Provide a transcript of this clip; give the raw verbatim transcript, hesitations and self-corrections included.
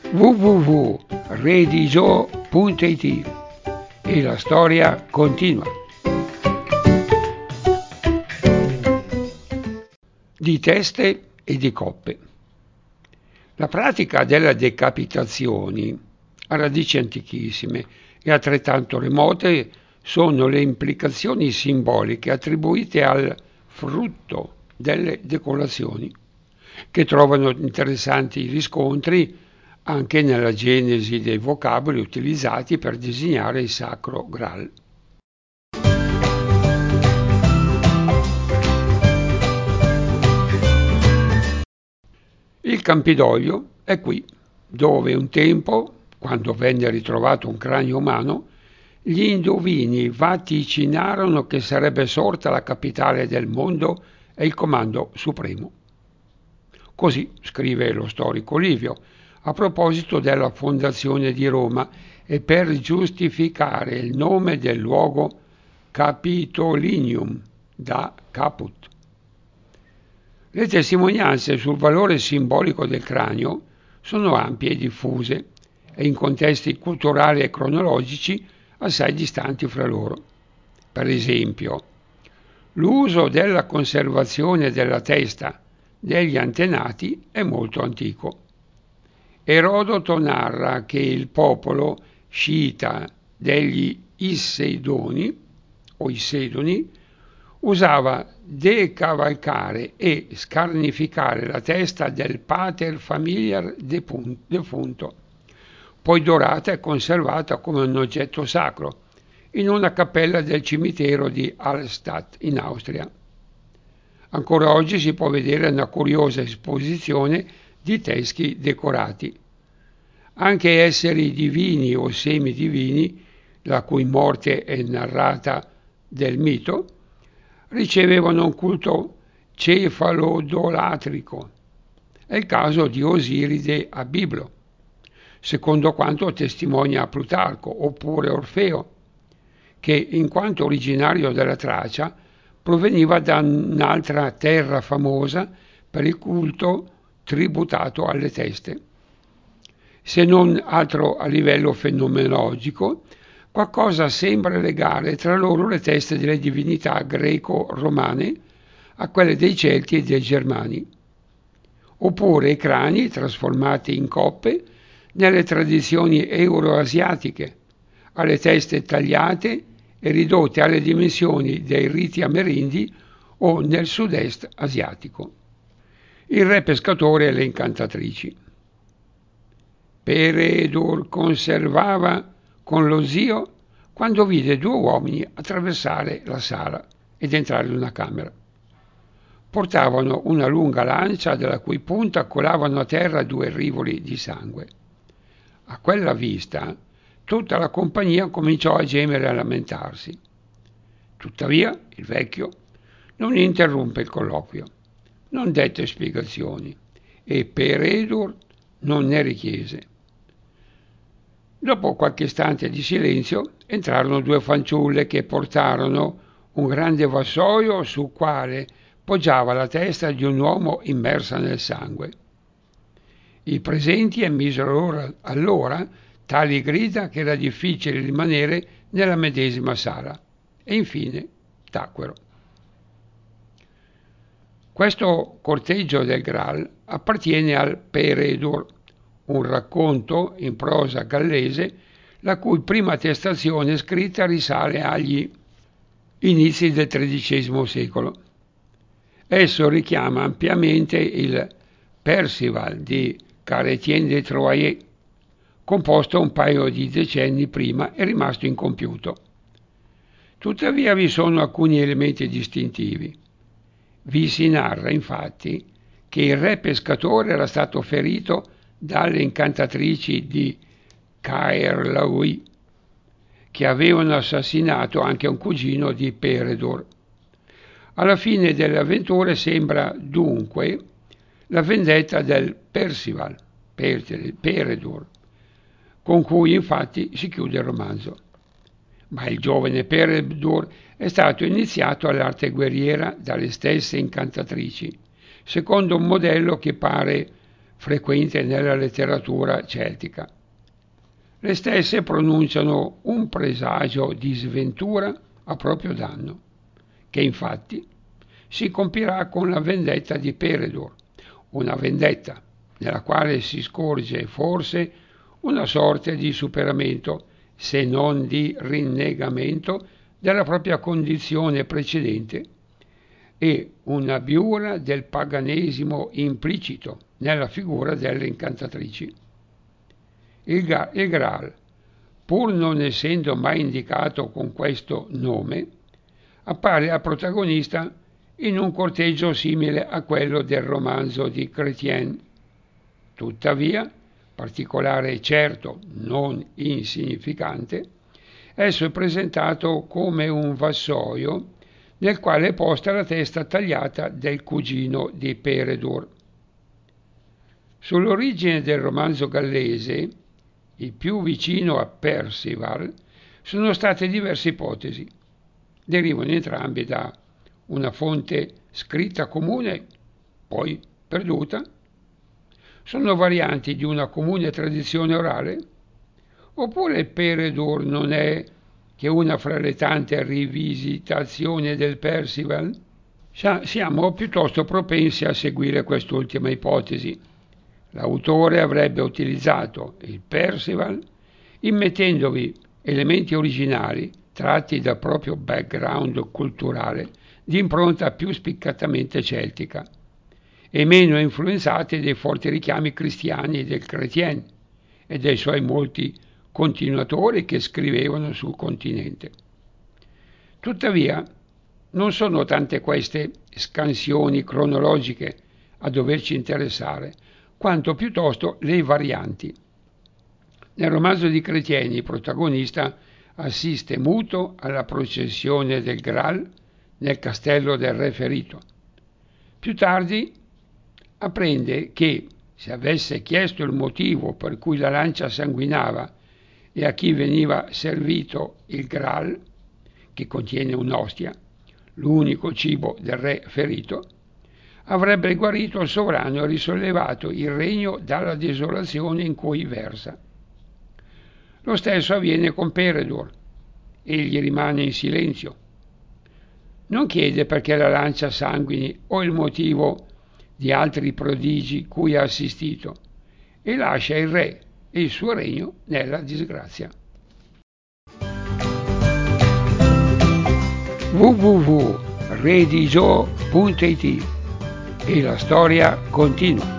w w w punto redigio punto it e la storia continua. Di teste e di coppe. La pratica delle decapitazioni ha radici antichissime e altrettanto remote sono le implicazioni simboliche attribuite al frutto delle decolazioni, che trovano interessanti riscontri anche nella genesi dei vocaboli utilizzati per designare il sacro Graal. Il Campidoglio è qui, dove un tempo, quando venne ritrovato un cranio umano, gli indovini vaticinarono che sarebbe sorta la capitale del mondo e il comando supremo. Così scrive lo storico Livio, a proposito della fondazione di Roma e per giustificare il nome del luogo Capitolinium, da caput. Le testimonianze sul valore simbolico del cranio sono ampie e diffuse e in contesti culturali e cronologici assai distanti fra loro. Per esempio, l'uso della conservazione della testa degli antenati è molto antico. Erodoto narra che il popolo sciita degli Isseidoni o Issedoni usava decavalcare e scarnificare la testa del pater familiar defunto, poi dorata e conservata come un oggetto sacro in una cappella del cimitero di Hallstatt in Austria. Ancora oggi si può vedere una curiosa esposizione di teschi decorati. Anche esseri divini o semidivini, la cui morte è narrata del mito, ricevevano un culto cefalodolatrico. È il caso di Osiride a Biblo, secondo quanto testimonia Plutarco, oppure Orfeo, che in quanto originario della Tracia proveniva da un'altra terra famosa per il culto tributato alle teste. Se non altro a livello fenomenologico, qualcosa sembra legare tra loro le teste delle divinità greco-romane a quelle dei Celti e dei Germani, oppure i crani trasformati in coppe nelle tradizioni euroasiatiche, alle teste tagliate e ridotte alle dimensioni dei riti amerindi o nel sud-est asiatico. Il re pescatore e le incantatrici. Peredur conservava con lo zio quando vide due uomini attraversare la sala ed entrare in una camera. Portavano una lunga lancia dalla cui punta colavano a terra due rivoli di sangue. A quella vista tutta la compagnia cominciò a gemere e a lamentarsi. Tuttavia il vecchio non interruppe il colloquio, non dette spiegazioni e Peredur non ne richiese. Dopo qualche istante di silenzio entrarono due fanciulle che portarono un grande vassoio sul quale poggiava la testa di un uomo immersa nel sangue. I presenti emisero allora tali grida che era difficile rimanere nella medesima sala e infine tacquero. Questo corteggio del Graal appartiene al Peredur, un racconto in prosa gallese la cui prima attestazione scritta risale agli inizi del tredicesimo secolo. Esso richiama ampiamente il Percival di Carétien de Troyes, composto un paio di decenni prima e rimasto incompiuto. Tuttavia vi sono alcuni elementi distintivi. Vi si narra infatti che il re pescatore era stato ferito dalle incantatrici di Caerlaui, che avevano assassinato anche un cugino di Peredur. Alla fine delle avventure sembra dunque la vendetta del Percival, Peredur, con cui infatti si chiude il romanzo. Ma il giovane Peredur è stato iniziato all'arte guerriera dalle stesse incantatrici, secondo un modello che pare frequente nella letteratura celtica. Le stesse pronunciano un presagio di sventura a proprio danno, che infatti si compirà con la vendetta di Peredur, una vendetta nella quale si scorge forse una sorta di superamento, se non di rinnegamento, della propria condizione precedente e una biura del paganesimo implicito nella figura delle incantatrici. Il, Ga- il Graal, pur non essendo mai indicato con questo nome, appare al protagonista in un corteggio simile a quello del romanzo di Chrétien. Tuttavia, particolare certo non insignificante, esso è presentato come un vassoio nel quale è posta la testa tagliata del cugino di Peredur. Sull'origine del romanzo gallese, il più vicino a Perceval, sono state diverse ipotesi. Derivano entrambi da una fonte scritta comune, poi perduta. Sono varianti di una comune tradizione orale? Oppure Peredur non è che una fra le tante rivisitazioni del Perceval? Siamo piuttosto propensi a seguire quest'ultima ipotesi. L'autore avrebbe utilizzato il Perceval immettendovi elementi originali tratti dal proprio background culturale di impronta più spiccatamente celtica e meno influenzati dai forti richiami cristiani del Chrétien e dei suoi molti continuatori che scrivevano sul continente. Tuttavia, non sono tante queste scansioni cronologiche a doverci interessare, quanto piuttosto le varianti. Nel romanzo di Chrétien il protagonista assiste muto alla processione del Graal nel castello del re ferito. Più tardi apprende che, se avesse chiesto il motivo per cui la lancia sanguinava e a chi veniva servito il Graal, che contiene un'ostia, l'unico cibo del re ferito, avrebbe guarito il sovrano e risollevato il regno dalla desolazione in cui versa. Lo stesso avviene con Peredur. Egli rimane in silenzio. Non chiede perché la lancia sanguini o il motivo di altri prodigi cui ha assistito e lascia il re e il suo regno nella disgrazia. w w w punto redigio punto it e la storia continua.